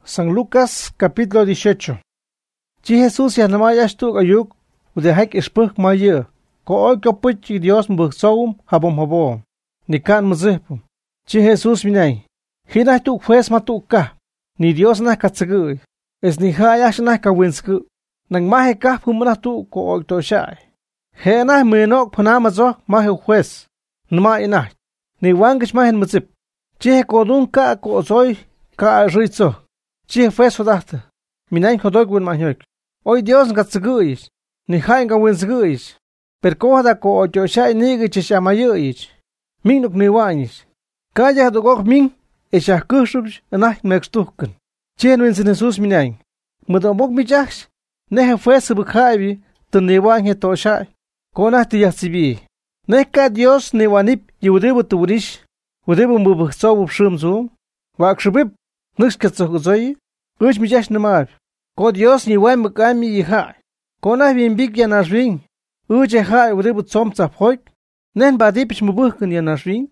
San Lucas capítulo 18. Chi Jesús ya nama yashtuk ayuk udehak ispuk maye ko oy kopich Dios mbuk sawum habom nikan mzehpum. Chi Jesús minay hina tuk fes matukka ni Dios na katsagui es ni hayash na kawinsku nang mahe ka pumna tu ko oy to shay he na menok phanamazo mahe fes nma ina ni wangish mahen mzip chi kodun ka ko soy ka ritzo chi fes hodahta minay hodog win mahyoik oy Dios katsagui ni hain ka winsgui per kohda ko oy to shay ni gichisamaye minuk ni wanis kaya dogok min esha kushuk na mextukan chen win Jesús minay mudomok mijax ne fes bukhaibi tuniwan he to shay kona tiyasibi ne ka Dios ni wanip yudebu turish udebu mbubso shumzu wakshubib nuskatsozoy uch mijax namab ko Dios ni wan mukami yiha kona bimbik yanashwin uche hai udebu tsomtsa phoik nen badipich mubukun yanashwin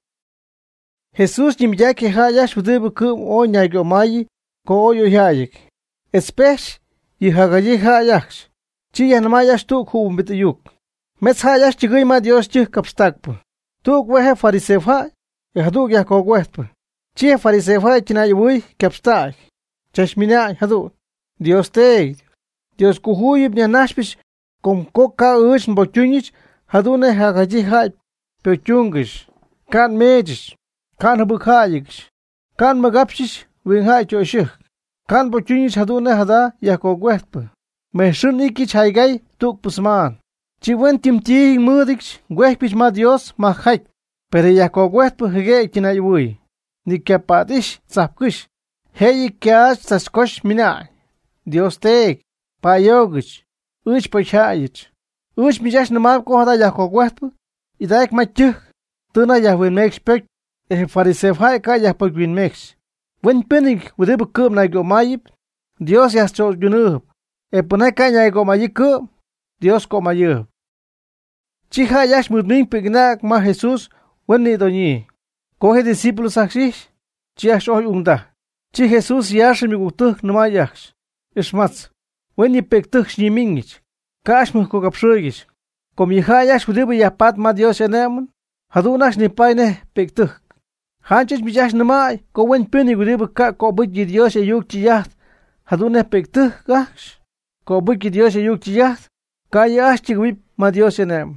Jesús nimjake hayash udebu kum o nyaygo mayi ko oyo hayik espech yihagayi hayash chi yanmayash tu kumbit yuk mets hayash chigay ma Dios chih kapstakpu tu wehe farisefa yahduk yako wetpu chi farisefa chinayui kapstak chashmina hadu Dios te Dios kuhuyib nyanashpish kom koka ush mbochunich hadune hagayi hay pechungish kan mejish kan habukhayish kan magapshish winhay choshih kan bochunish hadune hada yako wetpu meshun iki chaygay tuk pusman chiwen timti mudix wehpich ma Dios ma hayk pero yako wetpu hige kinayui ni kapadish zapkush hey kyash saskosh mina Dios te payogish uch pochayich uch mijash namab ko hada yako wetpu idaik machih tuna yahwen mexpek farisefai ka yahpagwin mex wen penig udebu kum na go mayip Dios yastol junub punay ka nya go mayik Dios ko mayip chi hayash mudmin pignak ma Jesús wen ni doñi ko he discípulos axish chi ashoy unda chi Jesús yash mi gutuk nma yash ismats wen ni pektuk shimingich kash mu ko kapshoyich kom hayash udebu yapat ma Dios enem hadunash ni paine pektuk hanchich mijash namay ko wen penig udebu ka ko bugi Dios yuk chiyat hadune pektuk gash ko bugi Dios yuk chiyat ka yash chigwip ma Dios enem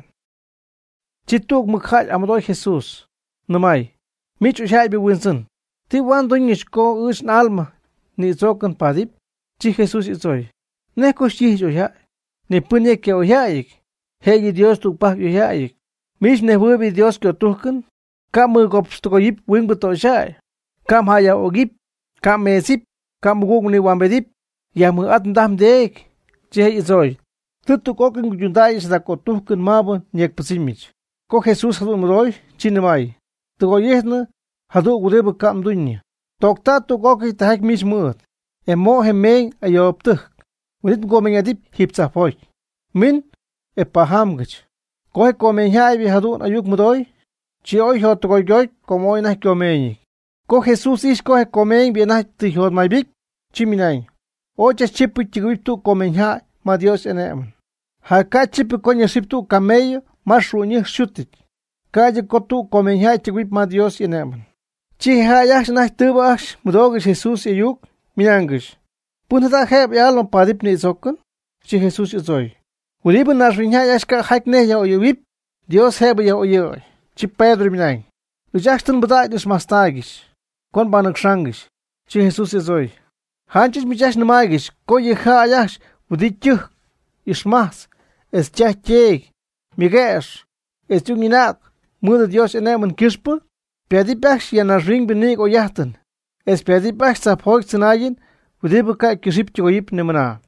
chituk mukhal amdoy Jesús namay mich ushay bi winson ti wan doñish ko us alma ni zokan padip chi Jesús izoy ne ko shi joya ne pune ke oyayik hegi Dios tu pak oyayik mich ne hubi Dios ke tukun kam gopstoyip wing buto shay kam haya ogip kam mesip kam gugni wambedip yam atndam dek che izoy tutu kokin gundai sa ko tukun mabo nyek pusimich ko Jesús hadu mroy chinmai to yesna hadu gudeb kam dunya tokta to koki tahak mich mut emo hemeng ayoptuk unit gomen adip hipsa foy min epahamgich ko komen hay bi hadu ayuk mroy chi oy hot goy como ina komen ko Jesús is ko komen bien na ti hot mai big chiminay o chipu chiguitu komen ha ma Dios enem ha ka chipu konya siptu kameyo mashruñi shutik kaje kotu komen ha chiguip ma Dios enem chi ha yash na tubash mudog Jesús yuk minangish punta heb yalon padip ni zokun chi Jesús izoy ulib na rinya yash ka hakne ya oyip Dios heb ya oyoy chi Pedro minay ujaxtun badai dus mastagish kon banak shangish chi Jesús izoy hanchis mijash namagish ko ye hayash udichu ismas es chacheg migesh es tunginak muda Dios enemen kispu pedipash yana ring benig oyahten es pedipash saphoik tsnayin udibuka kiship choyip nemana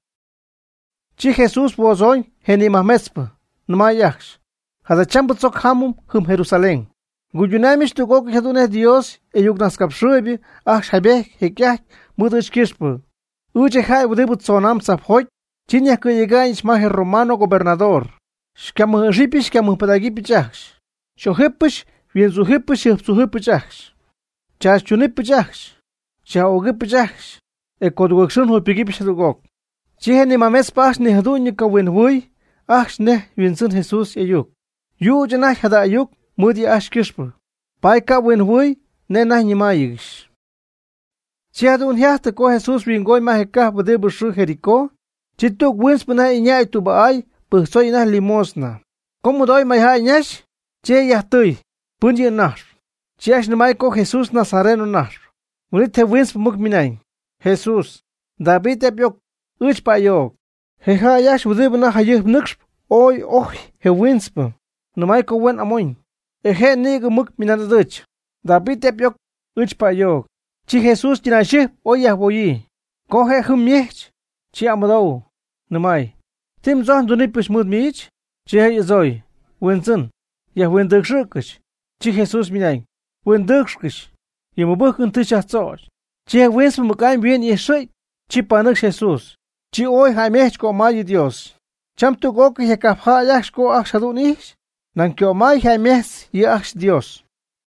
chi Jesús bozoy heni mahmespa namayash hada chambutzok hamum hum Jerusalén guyunamish tu gok hadune Dios eyugnas kapshubi shabe hekyak mudish kispu uche hay udibut sonam saphoik chinya que llegais maje romano gobernador shkamu ripish kamu padagipichach shohepish bien suhepish suhepichach chachunipichach chaogipichach kodwekshun hu pigip shadugok. Chihe ni mames pas ni hadu ni kawin hui, ach ne winsun Jesus ayuk. Yu jana hada ayuk, mudi ash kishpu. Pai kawin hui, ne nah ni mayigish. Chiadun hiahte ko Jesus wingoy mahekah bade bushu Jericó. Chituk wins puna inya itu baay, soy na limosna. Como doy mayha inyash? Che yahtui, punji nar. Chiash namay ko Jesus Nazareno nar. Unit he wins pumuk minain. Jesus, David epyok, uch payok. He hayash udibna hayih nuksh, oy, he wins pum. Namay ko wen amoin. He nig muk minaduch. David epyok, uch payok. Chi Jesus jinashih, oy yahboyi. Ko he humiech. Chi amadou. Namay. Tim zon dunipish mud mich. Chi he zoy. Winson. Yah windukshkish. Chi Jesus minain. Windukshkish. Yemubukun tishachzoch. Chi he wins pumukain bien yeshoy. Chi panuk Jesus. Chi oy haimech ko mayi Dios. Cham tu go que he kapha yash ko akshadunish. Nan kyo may haimech ye aksh Dios.